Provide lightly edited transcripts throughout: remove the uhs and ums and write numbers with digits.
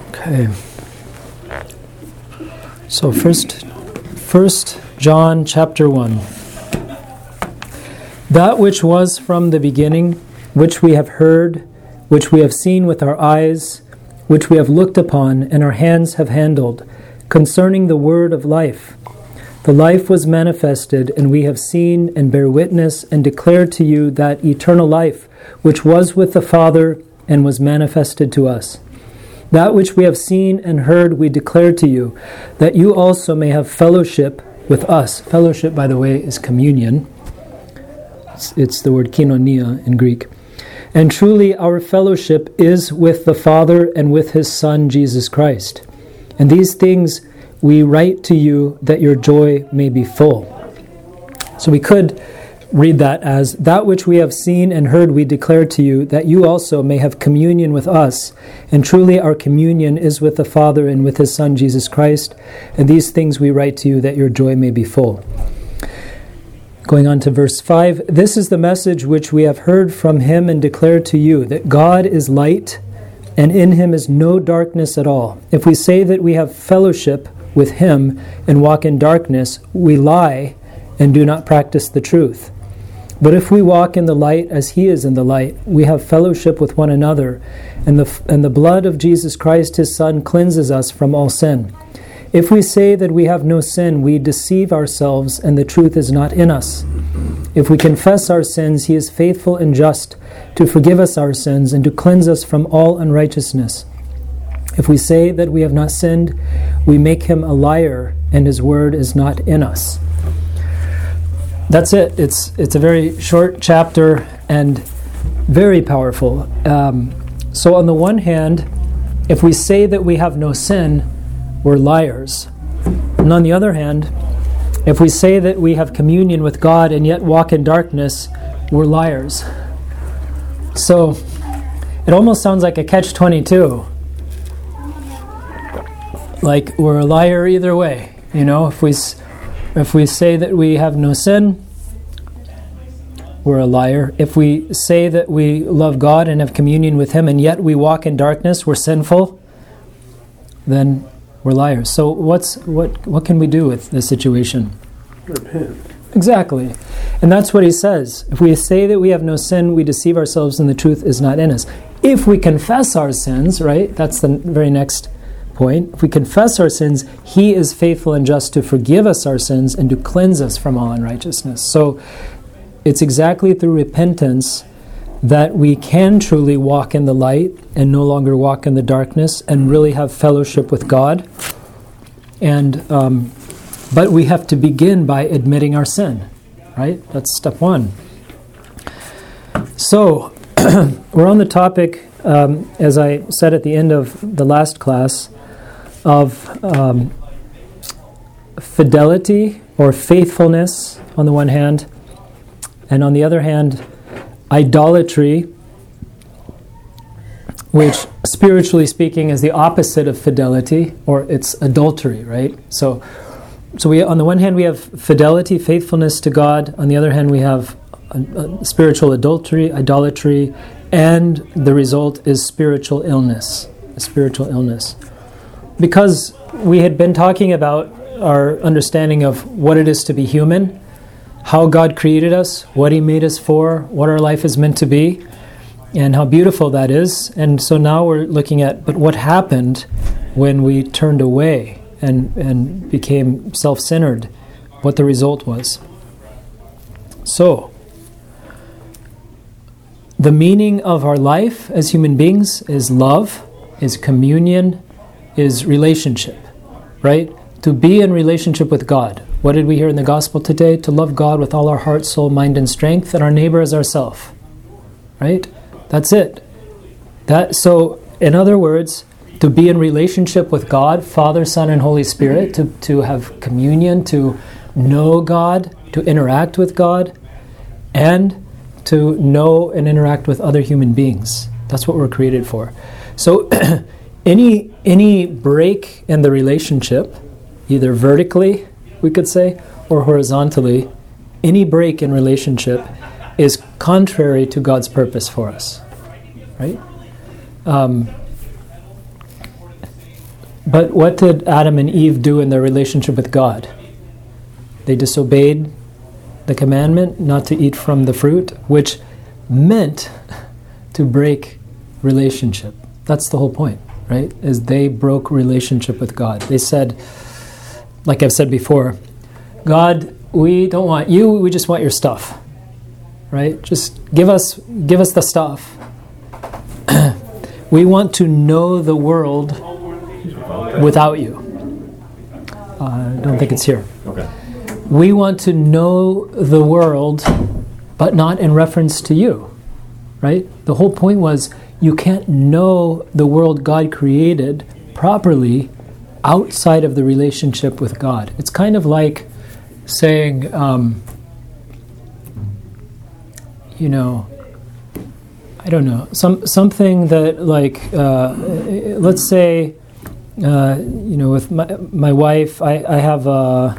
Okay. So first John chapter 1. That which was from the beginning, which we have heard, which we have seen with our eyes, which we have looked upon, and our hands have handled, concerning the word of life. The life was manifested, and we have seen and bear witness and declare to you that eternal life, which was with the Father and was manifested to us. That which we have seen and heard we declare to you, that you also may have fellowship with us. Fellowship, by the way, is communion. It's the word koinonia in Greek. And truly our fellowship is with the Father and with His Son, Jesus Christ. And these things we write to you that your joy may be full. So we could read that as, that which we have seen and heard we declare to you, that you also may have communion with us. And truly our communion is with the Father and with His Son, Jesus Christ. And these things we write to you that your joy may be full. Going on to verse 5, this is the message which we have heard from Him and declare to you, that God is light, and in Him is no darkness at all. If we say that we have fellowship with Him and walk in darkness, we lie and do not practice the truth. But if we walk in the light as He is in the light, we have fellowship with one another, and the blood of Jesus Christ, His Son, cleanses us from all sin. If we say that we have no sin, we deceive ourselves, and the truth is not in us. If we confess our sins, He is faithful and just to forgive us our sins and to cleanse us from all unrighteousness. If we say that we have not sinned, we make Him a liar, and His word is not in us. That's it. It's a very short chapter and very powerful. So on the one hand, if we say that we have no sin, we're liars. And on the other hand, if we say that we have communion with God and yet walk in darkness, we're liars. So it almost sounds like a catch-22. Like we're a liar either way. You know, if we say that we have no sin, we're a liar. If we say that we love God and have communion with Him and yet we walk in darkness, we're sinful, then we're liars. So what can we do with this situation? Repent. Exactly. And that's what he says. If we say that we have no sin, we deceive ourselves and the truth is not in us. If we confess our sins, right, that's the very next point. If we confess our sins, He is faithful and just to forgive us our sins and to cleanse us from all unrighteousness. So it's exactly through repentance that we can truly walk in the light and no longer walk in the darkness and really have fellowship with God. And but we have to begin by admitting our sin, right? That's step one. So we're on the topic, as I said at the end of the last class, of fidelity or faithfulness on the one hand, and on the other hand, idolatry, which spiritually speaking is the opposite of fidelity, or it's adultery, right? So we, on the one hand, we have fidelity, faithfulness to God. On the other hand, we have a spiritual adultery, idolatry, and the result is spiritual illness. A spiritual illness. Because we had been talking about our understanding of what it is to be human, how God created us, what He made us for, what our life is meant to be, and how beautiful that is. And so now we're looking at, but what happened when we turned away and became self-centered, what the result was. So, the meaning of our life as human beings is love, is communion, is relationship, right? To be in relationship with God. What did we hear in the gospel today? To love God with all our heart, soul, mind, and strength, and our neighbor as ourself. Right? That's it. So, in other words, to be in relationship with God, Father, Son, and Holy Spirit, to have communion, to know God, to interact with God, and to know and interact with other human beings. That's what we're created for. So, any break in the relationship, either vertically, we could say, or horizontally, any break in relationship is contrary to God's purpose for us, right? But what did Adam and Eve do in their relationship with God? They disobeyed the commandment not to eat from the fruit, which meant to break relationship. That's the whole point, right? Is they broke relationship with God. They said, like I've said before, God, we don't want you, we just want your stuff, right? Just give us the stuff. We want to know the world without you. I don't think it's here. Okay. We want to know the world, but not in reference to you, right? The whole point was you can't know the world God created properly outside of the relationship with God. It's kind of like saying, I don't know, something that like, let's say, with my wife, I have a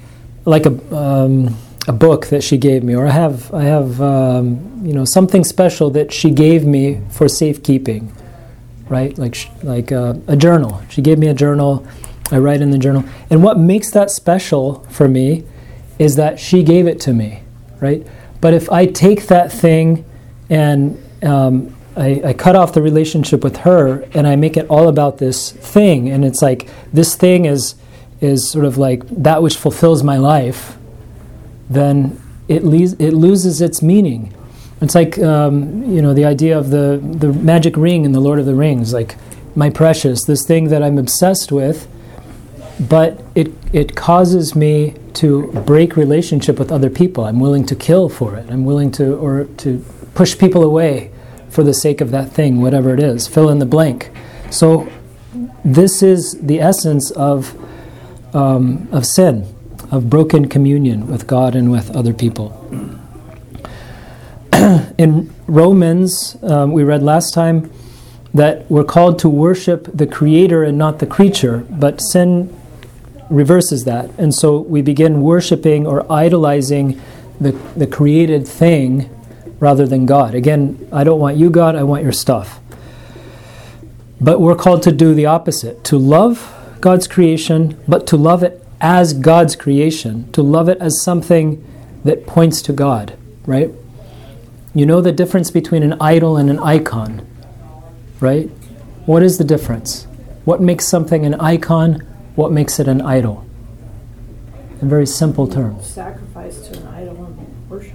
book that she gave me, or I have something special that she gave me for safekeeping, right? Like a journal. She gave me a journal. I write in the journal, and what makes that special for me is that she gave it to me, right? But if I take that thing and I cut off the relationship with her, and I make it all about this thing, and it's like this thing is sort of like that which fulfills my life, then it loses its meaning. It's like the idea of the magic ring in the Lord of the Rings, like my precious, this thing that I'm obsessed with, but it causes me to break relationship with other people. I'm willing to kill for it. I'm willing to push people away for the sake of that thing, whatever it is. Fill in the blank. So this is the essence of sin, of broken communion with God and with other people. In Romans, we read last time that we're called to worship the Creator and not the creature, but sin reverses that. And so we begin worshiping or idolizing the created thing rather than God. Again, I don't want you, God, I want your stuff. But we're called to do the opposite, to love God's creation, but to love it as God's creation, to love it as something that points to God, right? You know the difference between an idol and an icon, right? What is the difference? What makes something an icon? What makes it an idol? In very simple terms. Sacrifice to an idol and worship.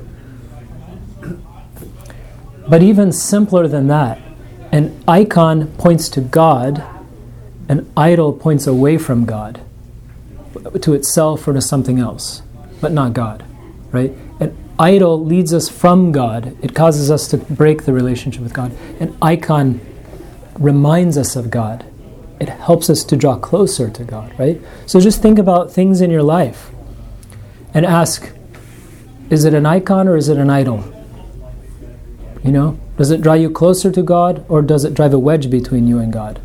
But even simpler than that, an icon points to God, an idol points away from God, to itself or to something else, but not God, right? An idol leads us from God. It causes us to break the relationship with God. An icon reminds us of God. It helps us to draw closer to God, right? So just think about things in your life and ask, is it an icon or is it an idol? Does it draw you closer to God, or does it drive a wedge between you and God?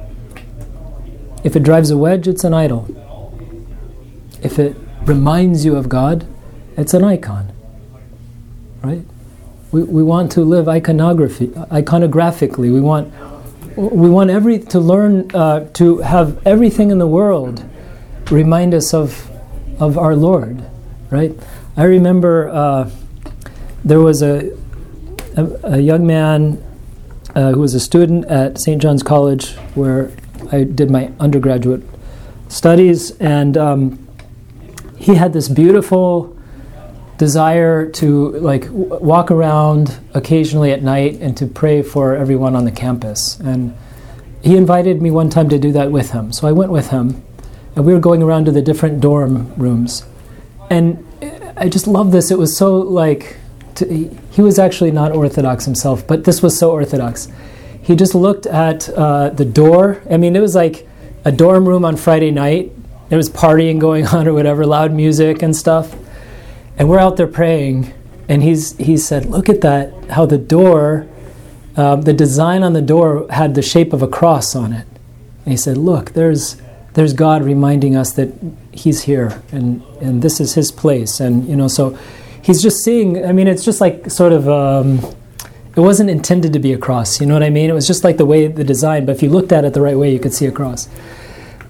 If it drives a wedge, it's an idol. If it reminds you of God, it's an icon, right? We want to live iconographically. We want to learn to have everything in the world remind us of our Lord, right? I remember there was a young man who was a student at St. John's College, where I did my undergraduate studies, and he had this beautiful desire to walk around occasionally at night and to pray for everyone on the campus. And he invited me one time to do that with him. So I went with him, and we were going around to the different dorm rooms. And I just loved this. It was so he was actually not Orthodox himself, but this was so Orthodox. He just looked at the door. I mean, it was like a dorm room on Friday night. There was partying going on or whatever, loud music and stuff. And we're out there praying, and he said, look at that, how the door, the design on the door had the shape of a cross on it. And he said, look, there's God reminding us that he's here, and this is his place. And, so he's just seeing, it's just like sort of, it wasn't intended to be a cross, you know what I mean? It was just like the way the design, but if you looked at it the right way, you could see a cross.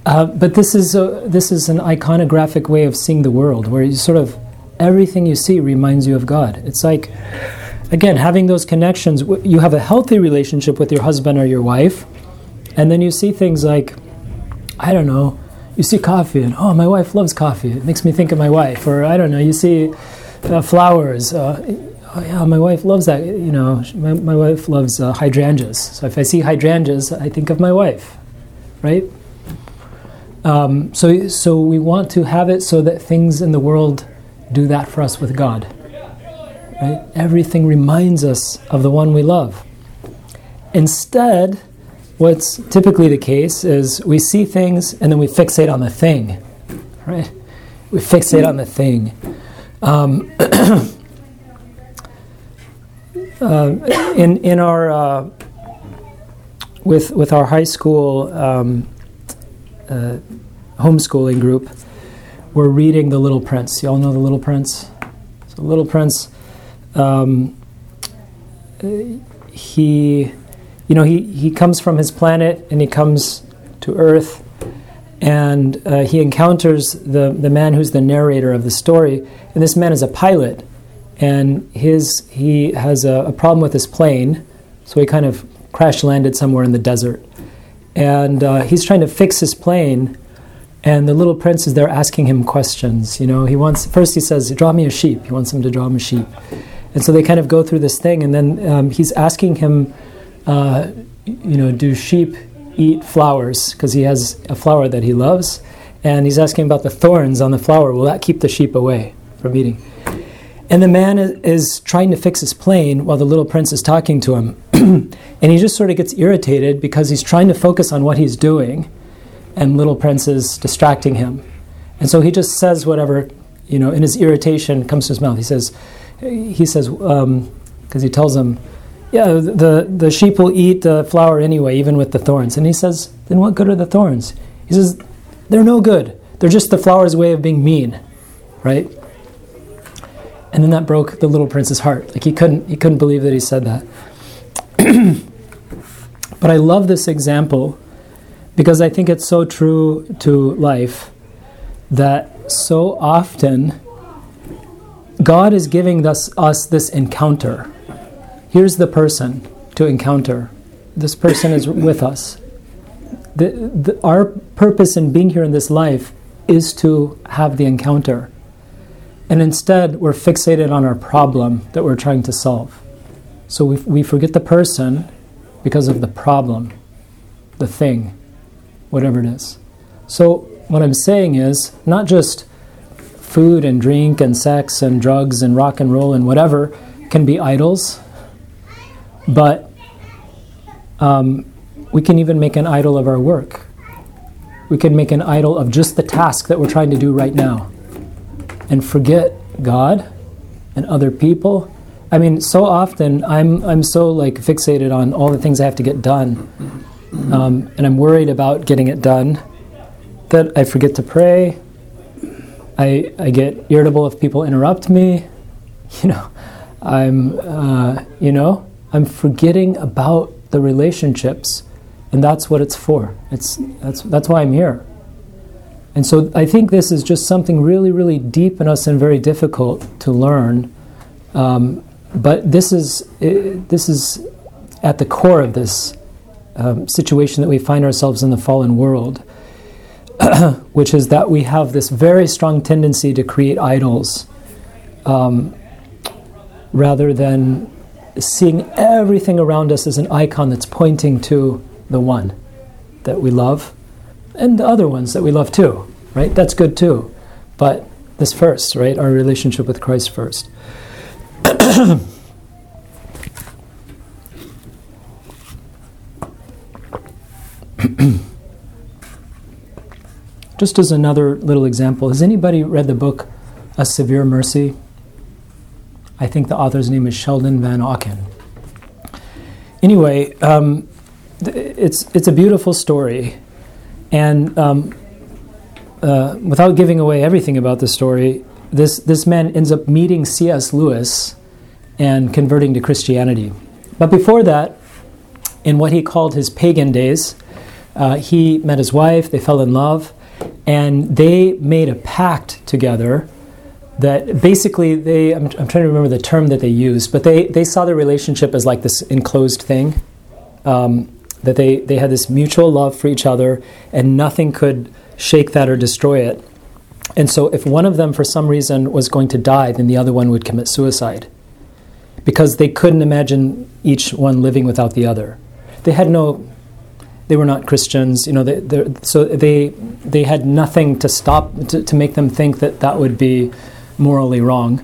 But this is an iconographic way of seeing the world, where you sort of everything you see reminds you of God. It's like, again, having those connections. You have a healthy relationship with your husband or your wife, and then you see things like, I don't know, you see coffee, and oh, my wife loves coffee. It makes me think of my wife. Or I don't know, you see flowers. Oh yeah, my wife loves that. You know, my wife loves hydrangeas. So if I see hydrangeas, I think of my wife, right? So we want to have it so that things in the world do that for us with God, right? Everything reminds us of the one we love. Instead, what's typically the case is we see things and then we fixate on the thing, right? We fixate on the thing. In our with our high school homeschooling group, we're reading The Little Prince. You all know The Little Prince? So Little Prince, he comes from his planet and he comes to Earth, and he encounters the man who's the narrator of the story, and this man is a pilot, and he has a problem with his plane, so he kind of crash landed somewhere in the desert, and he's trying to fix his plane. And the little prince is there asking him questions. You know, first he says, "Draw me a sheep." He wants him to draw him a sheep. And so they kind of go through this thing, and then he's asking him, do sheep eat flowers? Because he has a flower that he loves. And he's asking about the thorns on the flower. Will that keep the sheep away from eating? And the man is trying to fix his plane while the little prince is talking to him. And he just sort of gets irritated because he's trying to focus on what he's doing, and little prince is distracting him. And so he just says whatever, in his irritation comes to his mouth. He says, because he tells him, yeah, the sheep will eat the flower anyway, even with the thorns. And he says, then what good are the thorns? He says, they're no good. They're just the flower's way of being mean, right? And then that broke the little prince's heart. Like he couldn't believe that he said that. But I love this example because I think it's so true to life that so often God is giving us this encounter. Here's the person to encounter. This person is with us. Our purpose in being here in this life is to have the encounter. And instead, we're fixated on our problem that we're trying to solve. So we forget the person because of the problem, the thing, whatever it is. So what I'm saying is, not just food and drink and sex and drugs and rock and roll and whatever can be idols, but we can even make an idol of our work. We can make an idol of just the task that we're trying to do right now and forget God and other people. I mean, so often I'm so fixated on all the things I have to get done, and I'm worried about getting it done that I forget to pray. I get irritable if people interrupt me. I'm forgetting about the relationships, and that's what it's for. That's why I'm here. And so I think this is just something really, really deep in us and very difficult to learn. But this is at the core of this situation that we find ourselves in the fallen world, which is that we have this very strong tendency to create idols rather than seeing everything around us as an icon that's pointing to the one that we love and the other ones that we love too, right? That's good too. But this first, right? Our relationship with Christ first. Just as another little example, has anybody read the book A Severe Mercy? I think the author's name is Sheldon Van Auken. Anyway, it's a beautiful story, and without giving away everything about the story, this man ends up meeting C.S. Lewis and converting to Christianity. But before that, in what he called his pagan days, He met his wife, they fell in love, and they made a pact together that basically I'm trying to remember the term that they used, but they saw their relationship as like this enclosed thing, that they had this mutual love for each other, and nothing could shake that or destroy it. And so if one of them for some reason was going to die, then the other one would commit suicide, because they couldn't imagine each one living without the other. They were not Christians, so they had nothing to stop, to make them think that would be morally wrong.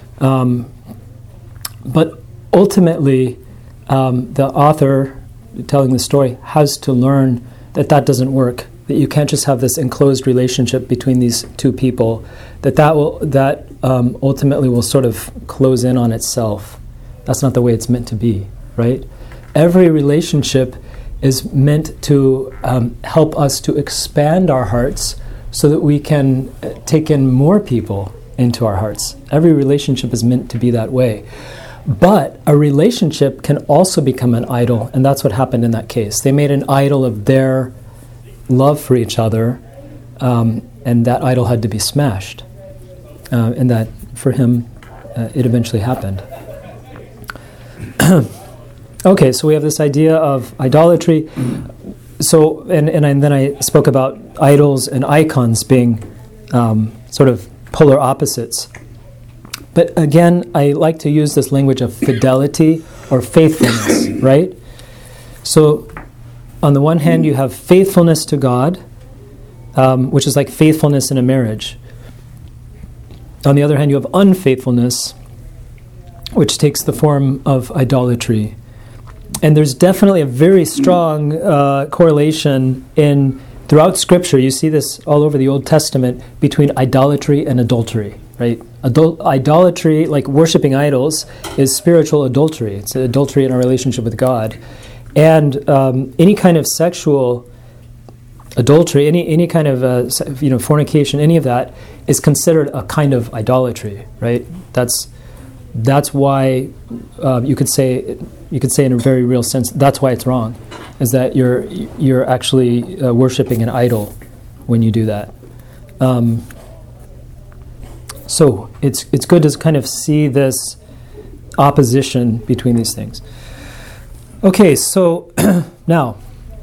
But ultimately, the author telling the story has to learn that doesn't work, that you can't just have this enclosed relationship between these two people, that ultimately will sort of close in on itself. That's not the way it's meant to be, right? Every relationship is meant to help us to expand our hearts so that we can take in more people into our hearts. Every relationship is meant to be that way. But a relationship can also become an idol, and that's what happened in that case. They made an idol of their love for each other, and that idol had to be smashed. And that, for him, it eventually happened. Okay, so we have this idea of idolatry. So, and then I spoke about idols and icons being sort of polar opposites. But again, I like to use this language of fidelity or faithfulness, right? So, on the one hand, you have faithfulness to God, which is like faithfulness in a marriage. On the other hand, you have unfaithfulness, which takes the form of idolatry. And there's definitely a very strong correlation throughout Scripture. You see this all over the Old Testament between idolatry and adultery, right? Idolatry, like worshiping idols, is spiritual adultery. It's adultery in our relationship with God. And any kind of sexual adultery, any kind of fornication, any of that is considered a kind of idolatry, right? That's why you could say in a very real sense that's why it's wrong, is that you're actually worshiping an idol when you do that. So it's good to kind of see this opposition between these things. Okay, so now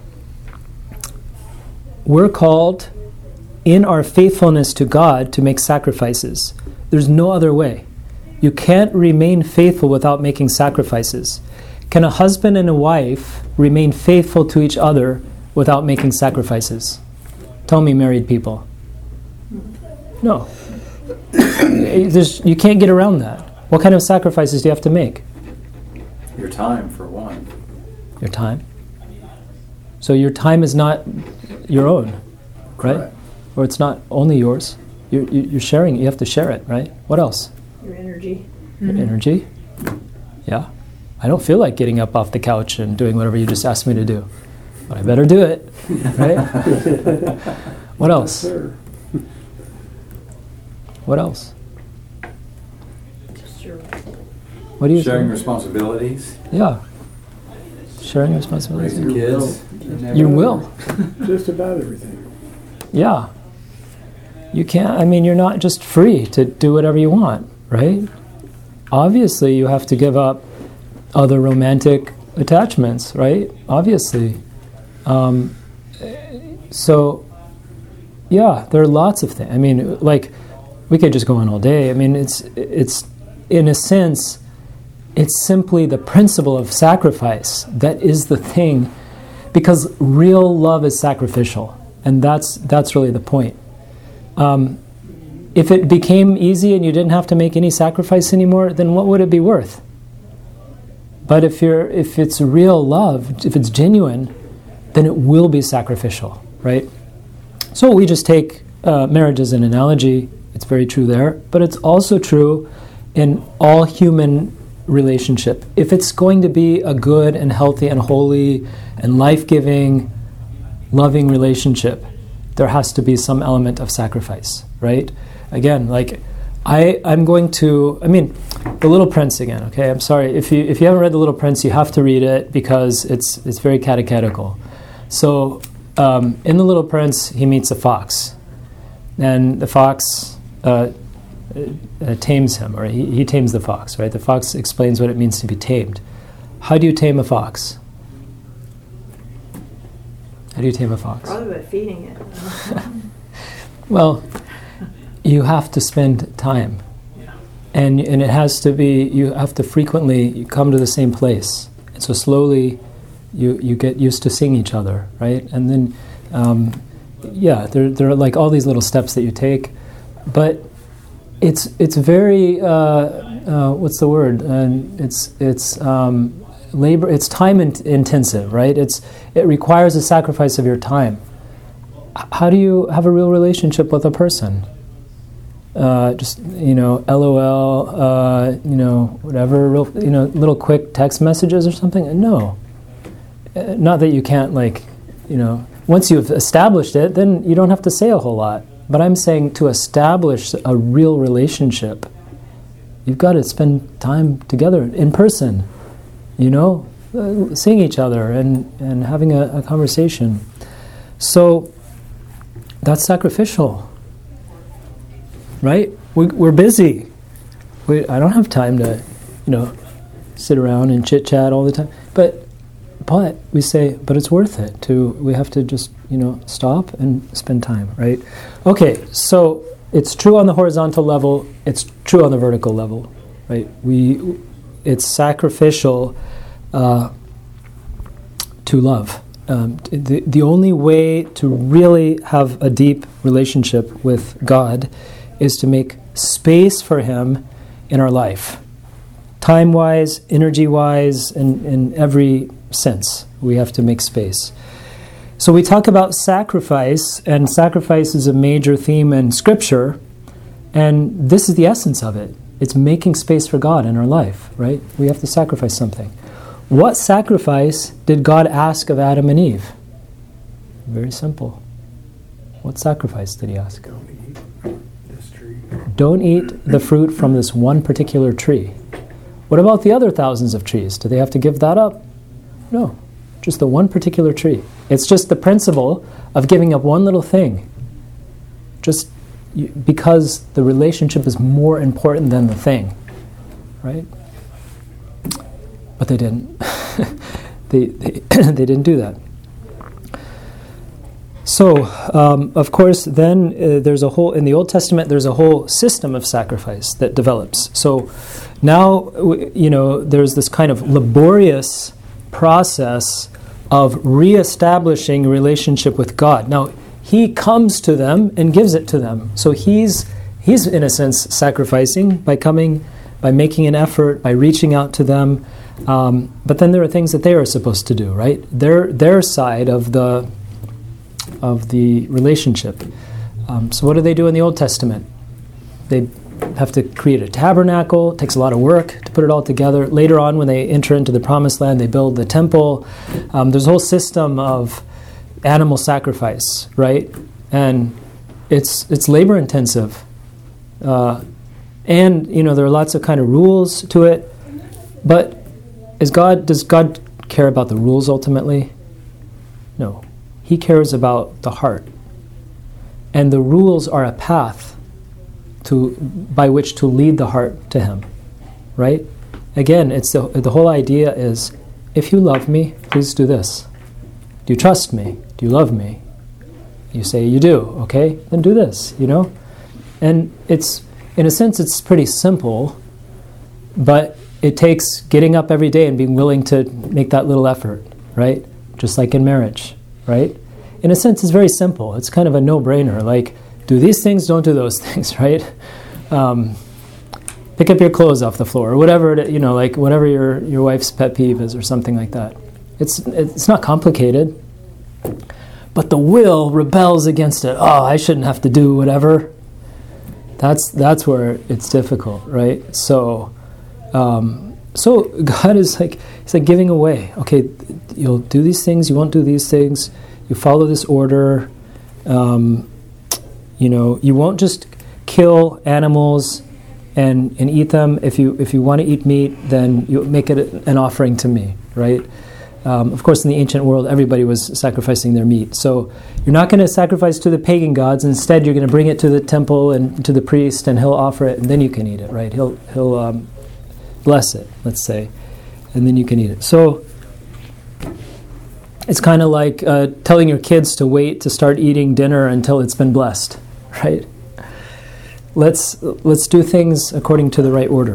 we're called in our faithfulness to God to make sacrifices. There's no other way. You can't remain faithful without making sacrifices. Can a husband and a wife remain faithful to each other without making sacrifices? Tell me, married people. No. You can't get around that. What kind of sacrifices do you have to make? Your time, for one. Your time? So your time is not your own, right? Correct. Or it's not only yours. You're sharing it. You have to share it, right? What else? Your energy. Your energy? Yeah. I don't feel like getting up off the couch and doing whatever you just asked me to do. But I better do it, right? What else? What else? Just your What do you Sharing think? responsibilities. Yeah. Sharing responsibilities. Raising kids. You will. Just about everything. Yeah. You can't, you're not just free to do whatever you want, right? Obviously, you have to give up other romantic attachments, right? Obviously. So, yeah, there are lots of things. We could just go on all day. It's in a sense, it's simply the principle of sacrifice that is the thing, because real love is sacrificial, and that's really the point. If it became easy and you didn't have to make any sacrifice anymore, then what would it be worth? But if it's real love, if it's genuine, then it will be sacrificial, right? So we just take marriage as an analogy. It's very true there, but it's also true in all human relationship. If it's going to be a good and healthy and holy and life-giving, loving relationship, there has to be some element of sacrifice, right? Again, I'm going to, The Little Prince again, okay? I'm sorry. If you haven't read The Little Prince, you have to read it because it's very catechetical. So in The Little Prince, he meets a fox, and the fox tames him, or he tames the fox, right? The fox explains what it means to be tamed. How do you tame a fox? How do you tame a fox? Probably by feeding it. Well, you have to spend time. And it has to be, you have to frequently come to the same place. And so slowly you get used to seeing each other, right? And then, there are like all these little steps that you take. But it's very, what's the word? It's labor, it's time intensive, right? It requires a sacrifice of your time. How do you have a real relationship with a person? Just, LOL, whatever, little quick text messages or something? No. Not that you can't, once you've established it, then you don't have to say a whole lot. But I'm saying to establish a real relationship, you've got to spend time together in person, seeing each other and having a conversation. So that's sacrificial. Right? We're busy. I don't have time to, sit around and chit-chat all the time. But we say, but it's worth it. We have to just, stop and spend time, right? Okay, so it's true on the horizontal level. It's true on the vertical level, right? It's sacrificial to love. The only way to really have a deep relationship with God is to make space for Him in our life. Time-wise, energy-wise, in every sense, we have to make space. So we talk about sacrifice, and sacrifice is a major theme in Scripture, and this is the essence of it. It's making space for God in our life, right? We have to sacrifice something. What sacrifice did God ask of Adam and Eve? Very simple. What sacrifice did He ask? Don't eat the fruit from this one particular tree. What about the other thousands of trees? Do they have to give that up? No, just the one particular tree. It's just the principle of giving up one little thing. Just because the relationship is more important than the thing, right? But they didn't. they didn't do that. So, of course, then there's in the Old Testament, there's a whole system of sacrifice that develops. So now, there's this kind of laborious process of reestablishing a relationship with God. Now, He comes to them and gives it to them. So He's in a sense sacrificing by coming, by making an effort, by reaching out to them. But then there are things that they are supposed to do, right? Their side of the relationship. So what do they do in the Old Testament? They have to create a tabernacle. It takes a lot of work to put it all together. Later on, when they enter into the Promised Land, they build the temple. There's a whole system of animal sacrifice, right? And it's labor intensive. And, there are lots of kind of rules to it. But does God care about the rules ultimately? No. He cares about the heart. And the rules are a path by which to lead the heart to Him. Right? Again, it's the whole idea is, if you love me, please do this. Do you trust me? Do you love me? You say you do. Okay? Then do this, And it's, in a sense, it's pretty simple, but it takes getting up every day and being willing to make that little effort, right? Just like in marriage, right? In a sense, it's very simple. It's kind of a no-brainer. Like, do these things, don't do those things, right? Pick up your clothes off the floor, or whatever, whatever your wife's pet peeve is, or something like that. It's not complicated, but the will rebels against it. Oh, I shouldn't have to do whatever. That's where it's difficult, right? So God is He's like giving away. Okay, you'll do these things, you won't do these things. You follow this order. You won't just kill animals and eat them. If you want to eat meat, then you make it an offering to me, right? Of course, in the ancient world, everybody was sacrificing their meat. So you're not going to sacrifice to the pagan gods. Instead, you're going to bring it to the temple and to the priest, and he'll offer it, and then you can eat it, right? He'll bless it, let's say, and then you can eat it. So it's kind of like telling your kids to wait to start eating dinner until it's been blessed, right? Let's do things according to the right order.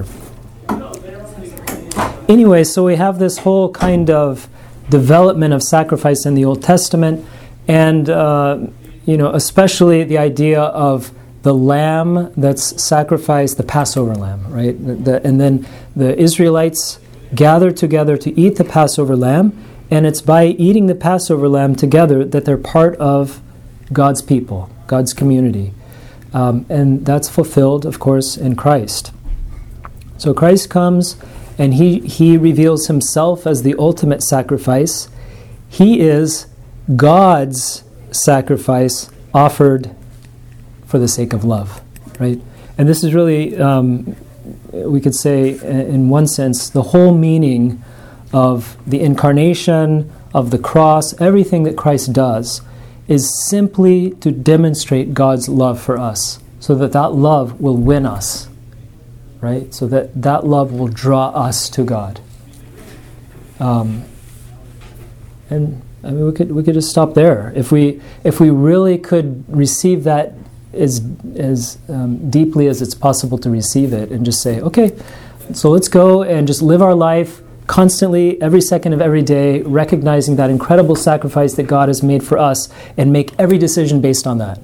Anyway, so we have this whole kind of development of sacrifice in the Old Testament, and especially the idea of the lamb that's sacrificed, the Passover lamb, right? And then the Israelites gather together to eat the Passover lamb, and it's by eating the Passover lamb together that they're part of God's people, God's community. And that's fulfilled, of course, in Christ. So Christ comes, and he reveals himself as the ultimate sacrifice. He is God's sacrifice offered for the sake of love, right? And this is really, we could say, in one sense, the whole meaning of the incarnation, of the cross, everything that Christ does is simply to demonstrate God's love for us, so that love will win us. Right, so that love will draw us to God, and I mean we could just stop there. If we really could receive that as deeply as it's possible to receive it, and just say, okay, so let's go and just live our life constantly, every second of every day, recognizing that incredible sacrifice that God has made for us, and make every decision based on that.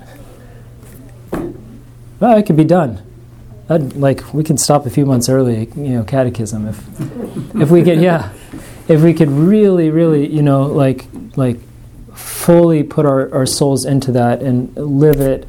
Well, it could be done. We can stop a few months early, catechism, if we could really, really, fully put our souls into that and live it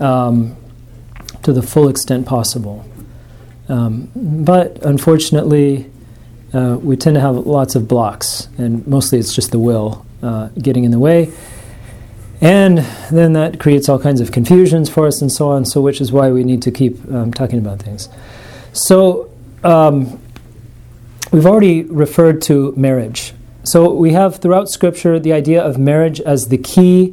to the full extent possible. But unfortunately, we tend to have lots of blocks, and mostly it's just the will getting in the way. And then that creates all kinds of confusions for us and so on, so which is why we need to keep talking about things. So we've already referred to marriage. So we have throughout Scripture the idea of marriage as the key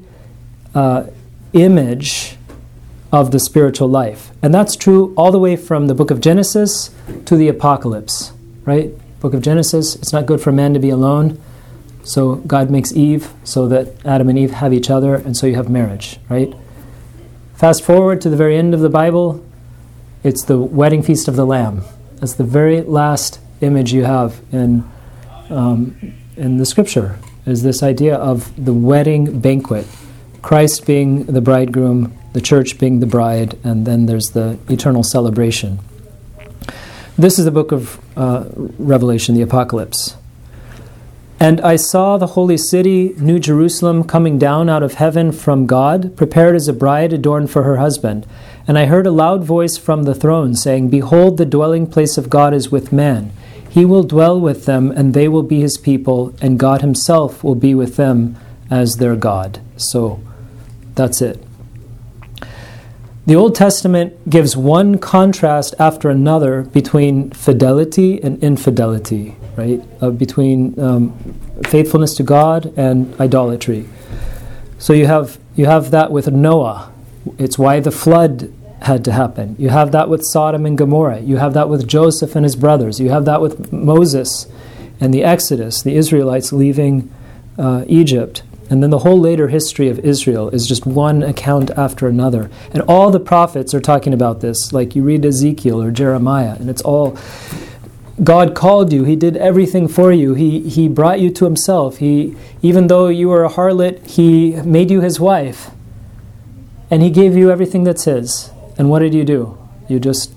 image of the spiritual life. And that's true all the way from the book of Genesis to the Apocalypse, right? Book of Genesis, it's not good for man to be alone. So God makes Eve so that Adam and Eve have each other, and so you have marriage, right? Fast forward to the very end of the Bible, it's the wedding feast of the Lamb. That's the very last image you have in the Scripture, is this idea of the wedding banquet. Christ being the bridegroom, the church being the bride, and then there's the eternal celebration. This is the book of Revelation, the Apocalypse. And I saw the holy city, New Jerusalem, coming down out of heaven from God, prepared as a bride adorned for her husband. And I heard a loud voice from the throne saying, "Behold, the dwelling place of God is with man. He will dwell with them, and they will be his people, and God himself will be with them as their God." So that's it. The Old Testament gives one contrast after another between fidelity and infidelity, right? Between faithfulness to God and idolatry. So you have that with Noah. It's why the flood had to happen. You have that with Sodom and Gomorrah. You have that with Joseph and his brothers. You have that with Moses and the Exodus, the Israelites leaving Egypt. And then the whole later history of Israel is just one account after another. And all the prophets are talking about this. Like you read Ezekiel or Jeremiah, and it's all, God called you. He did everything for you. He brought you to himself. Even though you were a harlot, he made you his wife. And he gave you everything that's his. And what did you do? You just,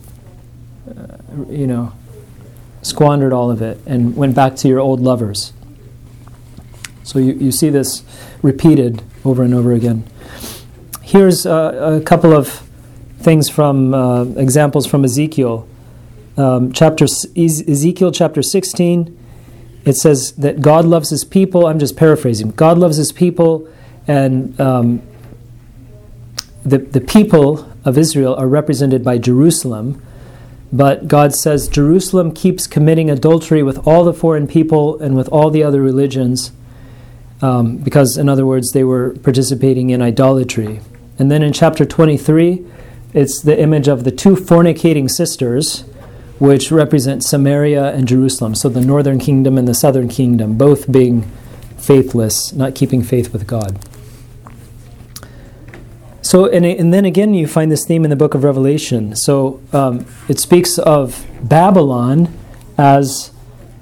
squandered all of it and went back to your old lovers. So you see this repeated over and over again. Here's a couple of things from examples from Ezekiel. Ezekiel chapter 16, it says that God loves his people. I'm just paraphrasing. God loves his people, and the people of Israel are represented by Jerusalem. But God says Jerusalem keeps committing adultery with all the foreign people and with all the other religions, because, in other words, they were participating in idolatry. And then in chapter 23, it's the image of the two fornicating sisters, which represent Samaria and Jerusalem. So the northern kingdom and the southern kingdom, both being faithless, not keeping faith with God. So, and then again, you find this theme in the book of Revelation. So it speaks of Babylon as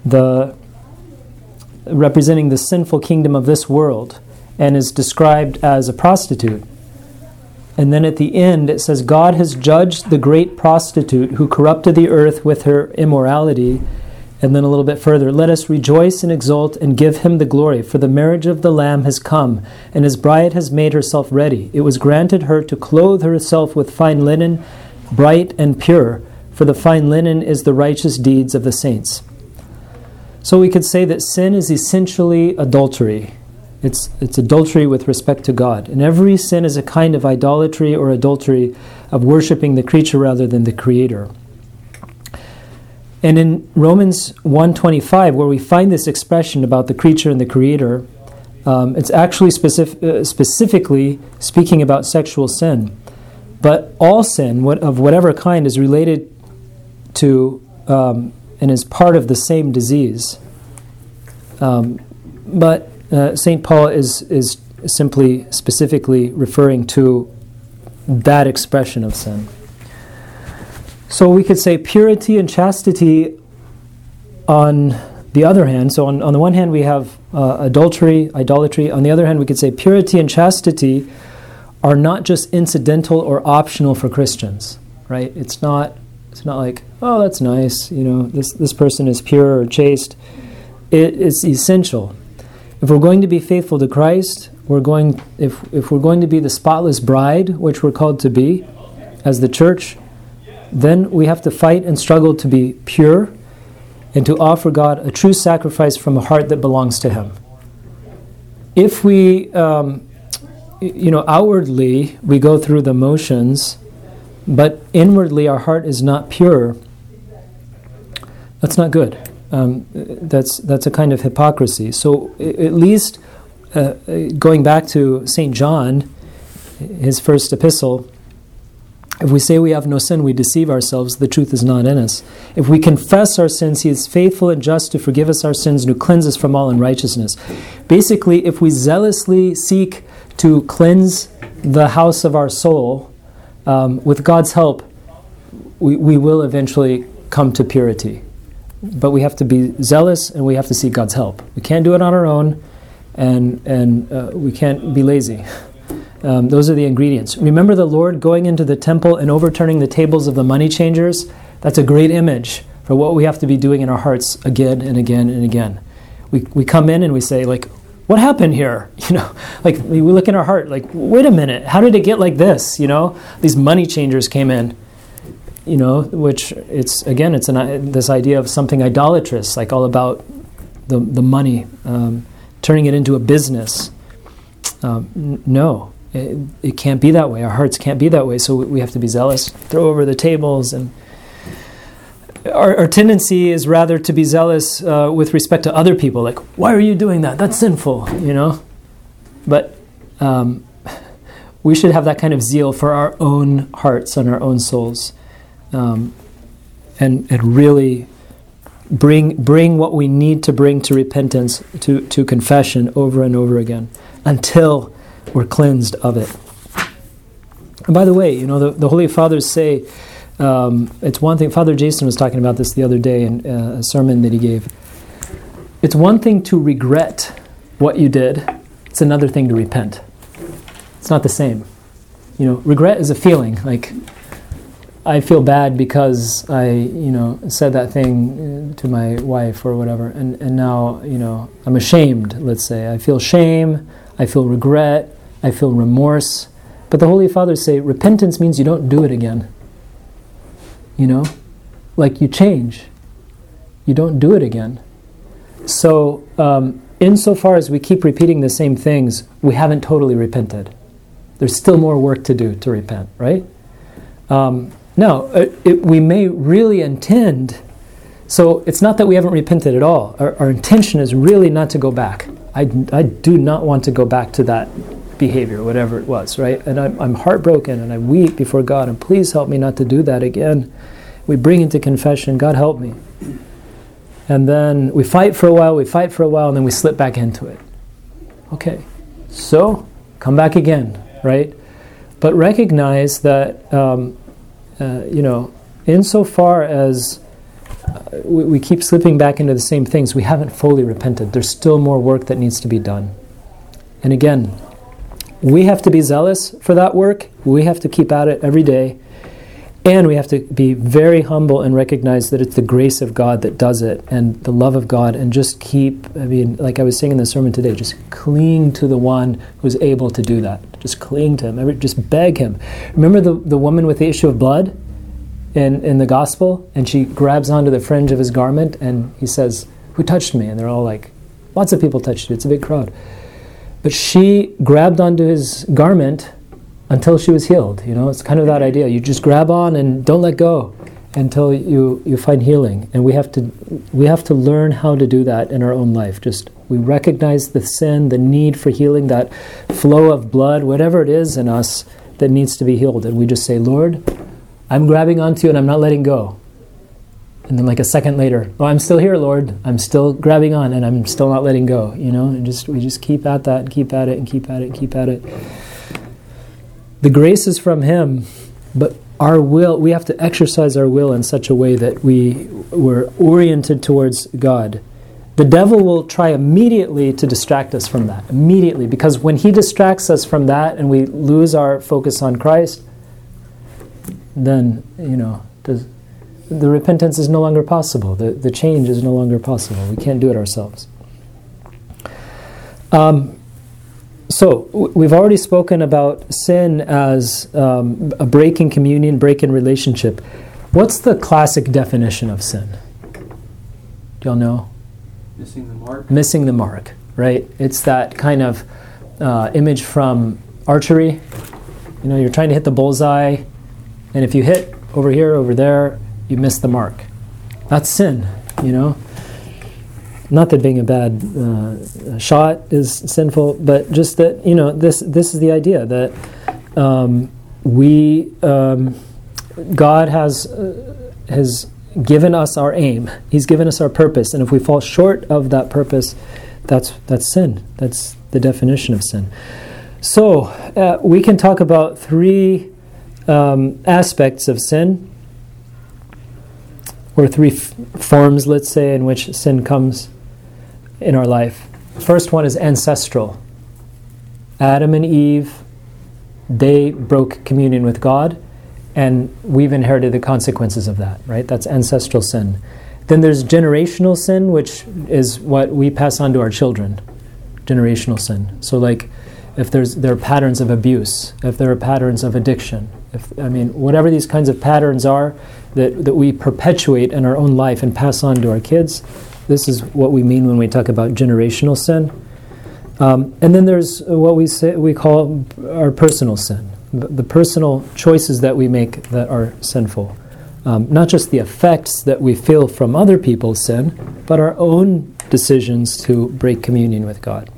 representing the sinful kingdom of this world, and is described as a prostitute. And then at the end, it says, God has judged the great prostitute who corrupted the earth with her immorality. And then a little bit further, let us rejoice and exult and give him the glory, for the marriage of the Lamb has come, and his bride has made herself ready. It was granted her to clothe herself with fine linen, bright and pure, for the fine linen is the righteous deeds of the saints. So we could say that sin is essentially adultery. It's adultery with respect to God. And every sin is a kind of idolatry or adultery of worshiping the creature rather than the Creator. And in Romans 1:25, where we find this expression about the creature and the Creator, it's actually specifically speaking about sexual sin. But all sin, of whatever kind, is related to and is part of the same disease. But St. Paul is simply specifically referring to that expression of sin. So we could say purity and chastity on the other hand. So on the one hand we have adultery, idolatry. On the other hand we could say purity and chastity are not just incidental or optional for Christians, right? It's not like, oh, that's nice, this person is pure or chaste. It's essential. If we're going to be faithful to Christ, if we're going to be the spotless bride, which we're called to be as the church, then we have to fight and struggle to be pure and to offer God a true sacrifice from a heart that belongs to Him. If we, outwardly we go through the motions, but inwardly our heart is not pure, that's not good. That's a kind of hypocrisy. So at least going back to St. John, his first epistle, if we say we have no sin, we deceive ourselves, the truth is not in us. If we confess our sins, He is faithful and just to forgive us our sins and to cleanse us from all unrighteousness. Basically, if we zealously seek to cleanse the house of our soul, with God's help, we will eventually come to purity. But we have to be zealous and we have to seek God's help. We can't do it on our own, and we can't be lazy. Those are the ingredients. Remember the Lord going into the temple and overturning the tables of the money changers? That's a great image for what we have to be doing in our hearts again and again and again. We come in and we say, like, what happened here? Like we look in our heart, like, wait a minute, how did it get like this? These money changers came in, which it's this idea of something idolatrous, like all about the money, turning it into a business. No. It can't be that way. Our hearts can't be that way. So we have to be zealous, throw over the tables, and our tendency is rather to be zealous with respect to other people. Like, why are you doing that? That's sinful, But we should have that kind of zeal for our own hearts and our own souls, and really bring what we need to bring to repentance, to confession over and over again, until we're cleansed of it. And by the way, the Holy Fathers say, it's one thing, Father Jason was talking about this the other day in a sermon that he gave. It's one thing to regret what you did. It's another thing to repent. It's not the same. Regret is a feeling. Like, I feel bad because I, said that thing to my wife or whatever, and now, I'm ashamed, let's say. I feel shame, I feel regret, I feel remorse. But the Holy Fathers say repentance means you don't do it again. Like you change. You don't do it again. So, insofar as we keep repeating the same things, we haven't totally repented. There's still more work to do to repent, right? Now, we may really intend, so it's not that we haven't repented at all. Our intention is really not to go back. I do not want to go back to that behavior, whatever it was, right? And I'm heartbroken and I weep before God, and please help me not to do that again. We bring it to confession, God help me. And then we fight for a while, and then we slip back into it. Okay, so come back again, right? But recognize that, insofar as we keep slipping back into the same things, we haven't fully repented. There's still more work that needs to be done. And again, we have to be zealous for that work. We have to keep at it every day. And we have to be very humble and recognize that it's the grace of God that does it, and the love of God, and just keep, like I was saying in the sermon today, just cling to the one who's able to do that. Just cling to him. Just beg him. Remember the woman with the issue of blood in the gospel? And she grabs onto the fringe of his garment, and he says, "Who touched me?" And they're all like, lots of people touched you. It's a big crowd. But she grabbed onto his garment until she was healed. It's kind of that idea. You just grab on and don't let go until you find healing. And we have to learn how to do that in our own life. We recognize the sin, the need for healing, that flow of blood, whatever it is in us that needs to be healed. And we just say, Lord, I'm grabbing onto you and I'm not letting go. And then like a second later, I'm still here, Lord. I'm still grabbing on and I'm still not letting go. And we just keep at that and keep at it and keep at it and keep at it. The grace is from him, but our will, we have to exercise our will in such a way that we're oriented towards God. The devil will try immediately to distract us from that, immediately, because when he distracts us from that and we lose our focus on Christ, then, the repentance is no longer possible. The change is no longer possible. We can't do it ourselves. So, we've already spoken about sin as a break in communion, break in relationship. What's the classic definition of sin? Do y'all know? Missing the mark? Missing the mark, right? It's that kind of image from archery. You're trying to hit the bullseye, and if you hit over here, over there, you miss the mark. That's sin, Not that being a bad shot is sinful, but just that, this is the idea that God has given us our aim. He's given us our purpose, and if we fall short of that purpose, that's sin. That's the definition of sin. So we can talk about three aspects of sin, or three forms, let's say, in which sin comes in our life. The first one is ancestral. Adam and Eve, they broke communion with God, and we've inherited the consequences of that, right? That's ancestral sin. Then there's generational sin, which is what we pass on to our children. Generational sin. So like, if there are patterns of abuse, if there are patterns of addiction, whatever these kinds of patterns are that we perpetuate in our own life and pass on to our kids, this is what we mean when we talk about generational sin. And then there's what we call our personal sin, the personal choices that we make that are sinful. Not just the effects that we feel from other people's sin, but our own decisions to break communion with God.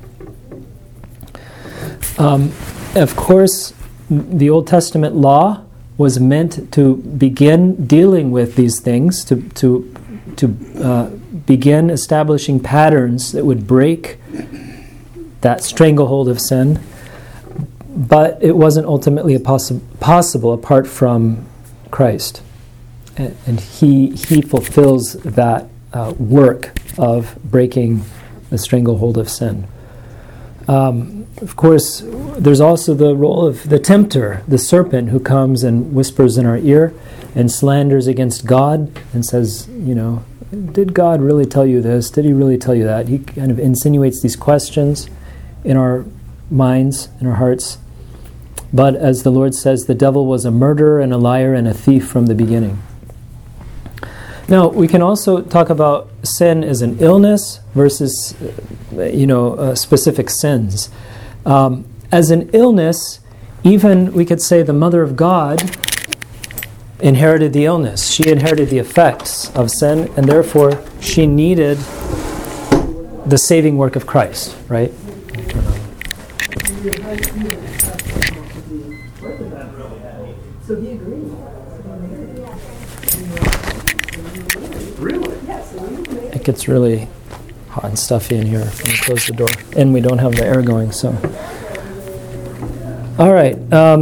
Of course, the Old Testament law was meant to begin dealing with these things, to begin establishing patterns that would break that stranglehold of sin, but it wasn't ultimately possible apart from Christ. And He fulfills that work of breaking the stranglehold of sin. Of course, there's also the role of the tempter, the serpent, who comes and whispers in our ear and slanders against God and says, did God really tell you this? Did He really tell you that? He kind of insinuates these questions in our minds, in our hearts. But as the Lord says, the devil was a murderer and a liar and a thief from the beginning. Now, we can also talk about sin as an illness versus, specific sins. As an illness, even we could say the Mother of God inherited the illness. She inherited the effects of sin, and therefore she needed the saving work of Christ, right? So he agreed. Really? It gets really hot and stuffy in here when we close the door. And we don't have the air going, so. All right.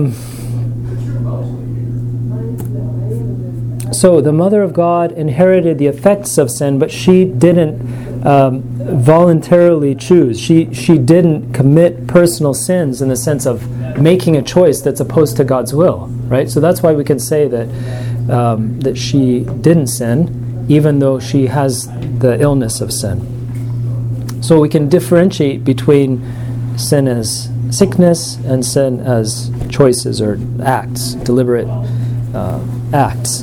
So the Mother of God inherited the effects of sin, but she didn't voluntarily choose. She didn't commit personal sins in the sense of making a choice that's opposed to God's will, right? So that's why we can say that that she didn't sin, even though she has the illness of sin. So we can differentiate between sin as sickness and sin as choices or acts, deliberate acts.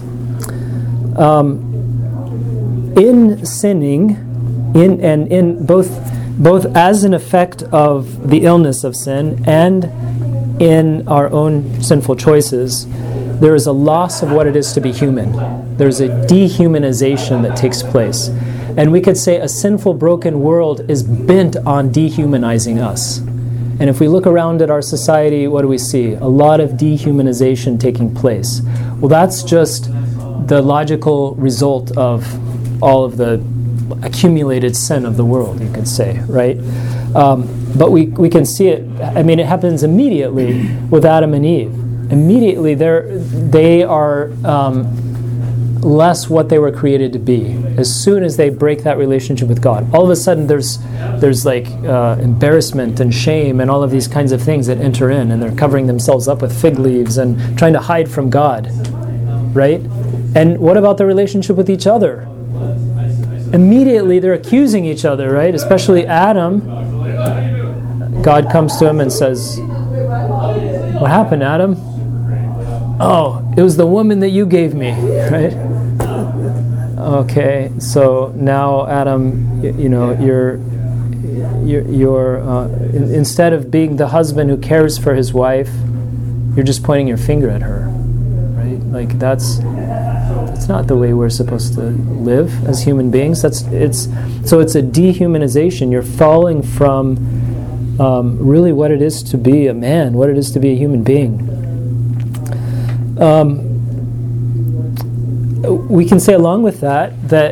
In sinning, in both as an effect of the illness of sin and in our own sinful choices, there is a loss of what it is to be human. There's a dehumanization that takes place. And we could say a sinful, broken world is bent on dehumanizing us. And if we look around at our society, what do we see? A lot of dehumanization taking place. Well, that's just the logical result of all of the accumulated sin of the world, you could say, right? But we can see it. I mean, it happens immediately with Adam and Eve. Immediately, they are less what they were created to be. As soon as they break that relationship with God, all of a sudden there's like embarrassment and shame and all of these kinds of things that enter in, and they're covering themselves up with fig leaves and trying to hide from God, right? And what about the relationship with each other? Immediately they're accusing each other, right? Especially Adam. God comes to him and says, "What happened, Adam?" "Oh, it was the woman that you gave me," right? Okay, so now Adam, you're instead of being the husband who cares for his wife, you're just pointing your finger at her, right? Like that's not the way we're supposed to live as human beings. It's a dehumanization. You're falling from really what it is to be a man, what it is to be a human being. We can say along with that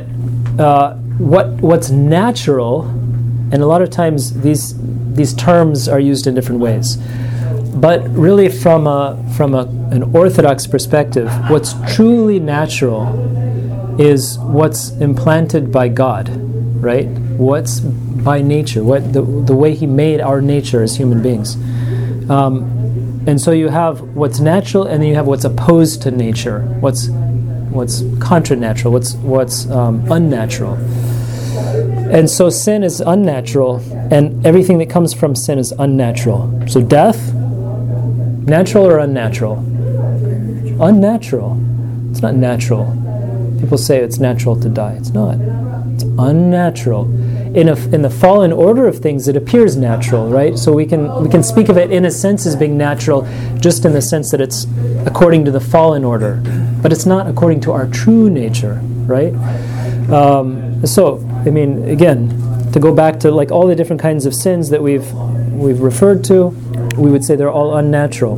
what's natural, and a lot of times these terms are used in different ways, but really from an Orthodox perspective, what's truly natural is what's implanted by God, right? What's by nature, what the way He made our nature as human beings. And so you have what's natural, and then you have what's opposed to nature, what's contra natural, what's unnatural. And so sin is unnatural, and everything that comes from sin is unnatural. So death, natural or unnatural? Unnatural. It's not natural. People say it's natural to die. It's not. It's unnatural. In the fallen order of things, it appears natural, right? So we can speak of it in a sense as being natural, just in the sense that it's according to the fallen order, but it's not according to our true nature, right? So, I mean, again, to go back to like all the different kinds of sins that we've referred to, we would say they're all unnatural.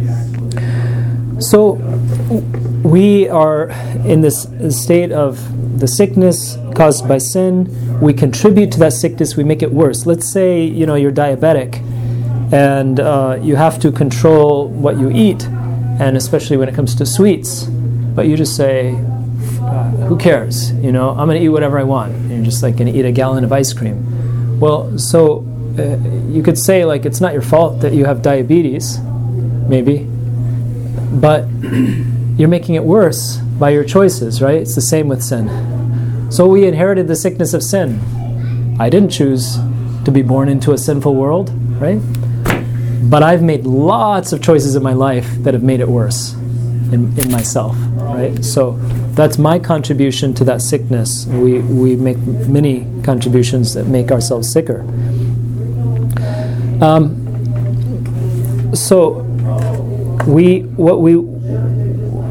So we are in this state of the sickness caused by sin. We contribute to that sickness. We make it worse. Let's say you're diabetic, and you have to control what you eat, and especially when it comes to sweets. But you just say, "Who cares? I'm going to eat whatever I want." And you're just like going to eat a gallon of ice cream. Well, so you could say like it's not your fault that you have diabetes, maybe, but you're making it worse by your choices, right? It's the same with sin. So we inherited the sickness of sin. I didn't choose to be born into a sinful world, right? But I've made lots of choices in my life that have made it worse in myself, right? So that's my contribution to that sickness. We make many contributions that make ourselves sicker.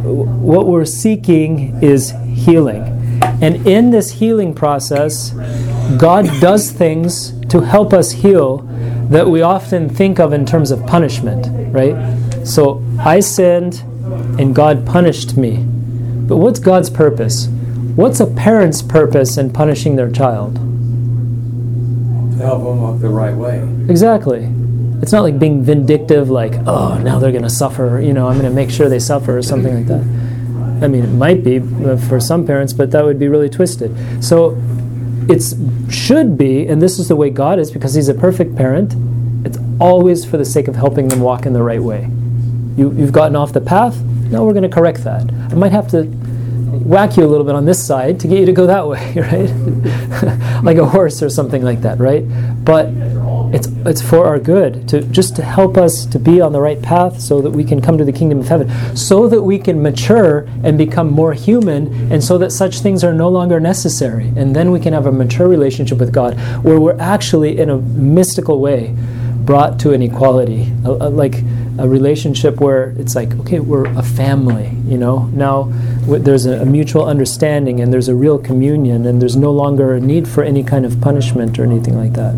what we're seeking is healing. And in this healing process, God does things to help us heal that we often think of in terms of punishment, right? So I sinned and God punished me. But what's God's purpose? What's a parent's purpose in punishing their child? To help them walk the right way. Exactly. It's not like being vindictive, like, oh, now they're going to suffer, I'm going to make sure they suffer or something like that. I mean, it might be for some parents, but that would be really twisted. So it should be, and this is the way God is because He's a perfect parent, it's always for the sake of helping them walk in the right way. You've gotten off the path, now we're going to correct that. I might have to whack you a little bit on this side to get you to go that way, right? Like a horse or something like that, right? But it's for our good, to help us to be on the right path so that we can come to the kingdom of heaven, so that we can mature and become more human, and so that such things are no longer necessary. And then we can have a mature relationship with God where we're actually, in a mystical way, brought to an equality, like a relationship where it's like, okay, we're a family, Now there's a mutual understanding and there's a real communion and there's no longer a need for any kind of punishment or anything like that.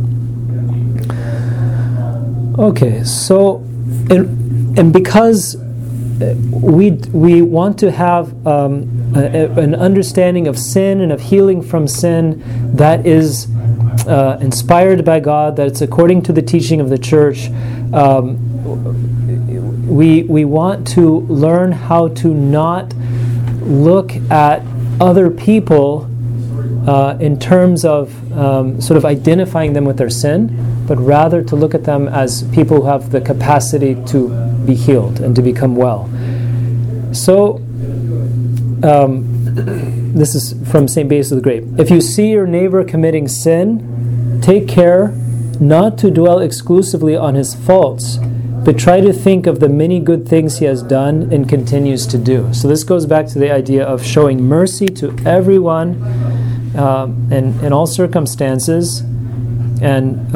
Okay, so, and because we want to have an understanding of sin and of healing from sin that is inspired by God, that it's according to the teaching of the church, we want to learn how to not look at other people in terms of sort of identifying them with their sin, but rather to look at them as people who have the capacity to be healed and to become well. So, this is from St. Basil the Great. If you see your neighbor committing sin, take care not to dwell exclusively on his faults, but try to think of the many good things he has done and continues to do. So this goes back to the idea of showing mercy to everyone in all circumstances, and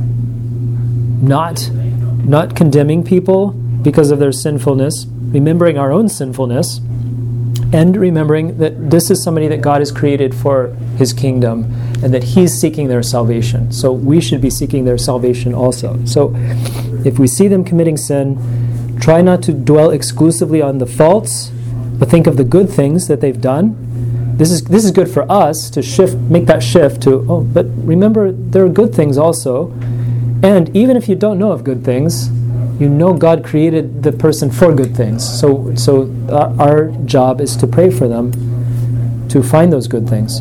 not condemning people because of their sinfulness, remembering our own sinfulness, and remembering that this is somebody that God has created for His kingdom and that He's seeking their salvation. So we should be seeking their salvation also. So if we see them committing sin, try not to dwell exclusively on the faults, but think of the good things that they've done. This is good for us to make that shift to, but remember there are good things also. And even if you don't know of good things, God created the person for good things. So our job is to pray for them to find those good things.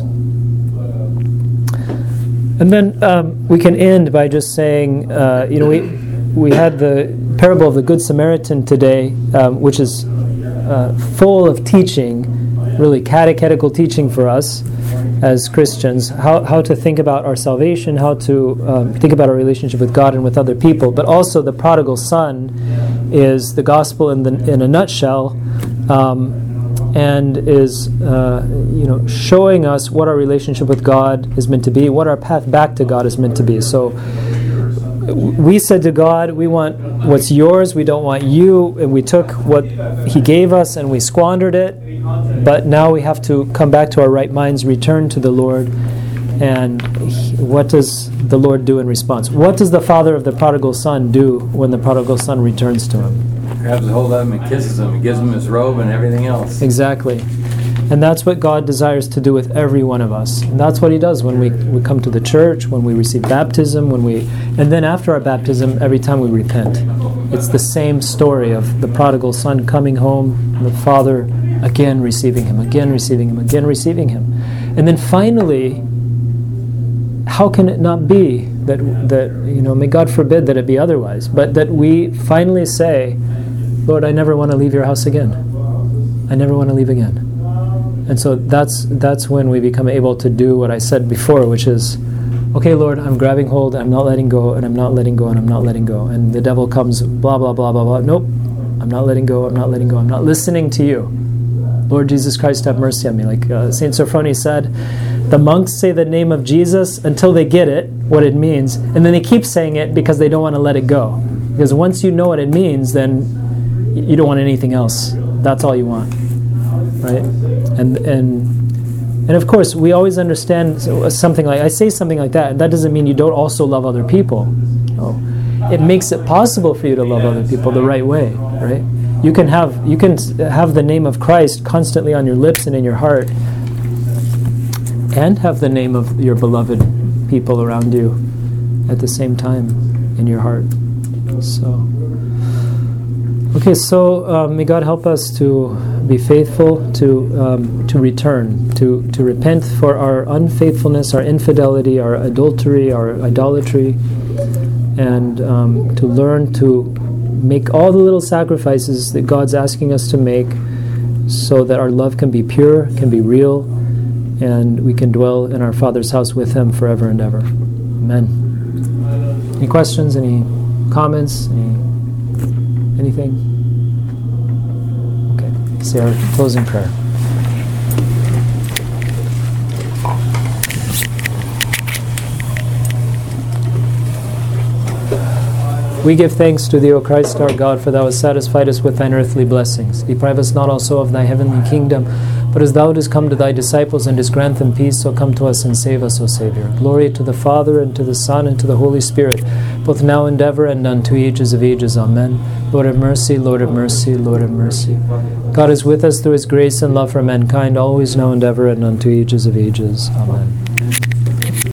And then we can end by just saying, we had the parable of the Good Samaritan today, which is full of teaching, really catechetical teaching for us as Christians, how to think about our salvation, how to think about our relationship with God and with other people. But also the prodigal son is the gospel in a nutshell, and is showing us what our relationship with God is meant to be, what our path back to God is meant to be. So we said to God, we want what's yours, we don't want you, and we took what He gave us and we squandered it. But now we have to come back to our right minds, return to the Lord. And what does the Lord do in response? What does the father of the prodigal son do when the prodigal son returns to him? Grabs a hold of him and kisses him. He gives him his robe and everything else. Exactly. And that's what God desires to do with every one of us. And that's what He does when we come to the church, when we receive baptism, and then after our baptism, every time we repent. It's the same story of the prodigal son coming home, and the father again receiving him, again receiving him, again receiving him. And then finally, how can it not be that may God forbid that it be otherwise, but that we finally say, Lord, I never want to leave your house again. I never want to leave again. And so that's when we become able to do what I said before, which is, okay, Lord, I'm grabbing hold, I'm not letting go, and I'm not letting go, and I'm not letting go. And the devil comes, blah, blah, blah, blah, blah. Nope, I'm not letting go, I'm not letting go, I'm not listening to you. Lord Jesus Christ, have mercy on me. Like St. Sophrony said, the monks say the name of Jesus until they get it, what it means, and then they keep saying it because they don't want to let it go. Because once you know what it means, then you don't want anything else. That's all you want. right? And of course, we always understand something like, I say something like that, and that doesn't mean you don't also love other people. No. It makes it possible for you to love other people the right way, right? You can have the name of Christ constantly on your lips and in your heart, and have the name of your beloved people around you at the same time in your heart. So, okay, so may God help us to be faithful, to return, to repent for our unfaithfulness, our infidelity, our adultery, our idolatry, and to learn to make all the little sacrifices that God's asking us to make so that our love can be pure, can be real, and we can dwell in our Father's house with Him forever and ever. Amen. Any questions? Any comments? Anything? Okay. Say our closing prayer. We give thanks to Thee, O Christ our God, for Thou hast satisfied us with Thine earthly blessings. Deprive us not also of Thy heavenly kingdom, but as Thou didst come to Thy disciples and didst grant them peace, so come to us and save us, O Savior. Glory to the Father, and to the Son, and to the Holy Spirit, both now and ever, and unto ages of ages. Amen. Lord have mercy, Lord have mercy, Lord have mercy. God is with us through His grace and love for mankind, always, now and ever, and unto ages of ages. Amen.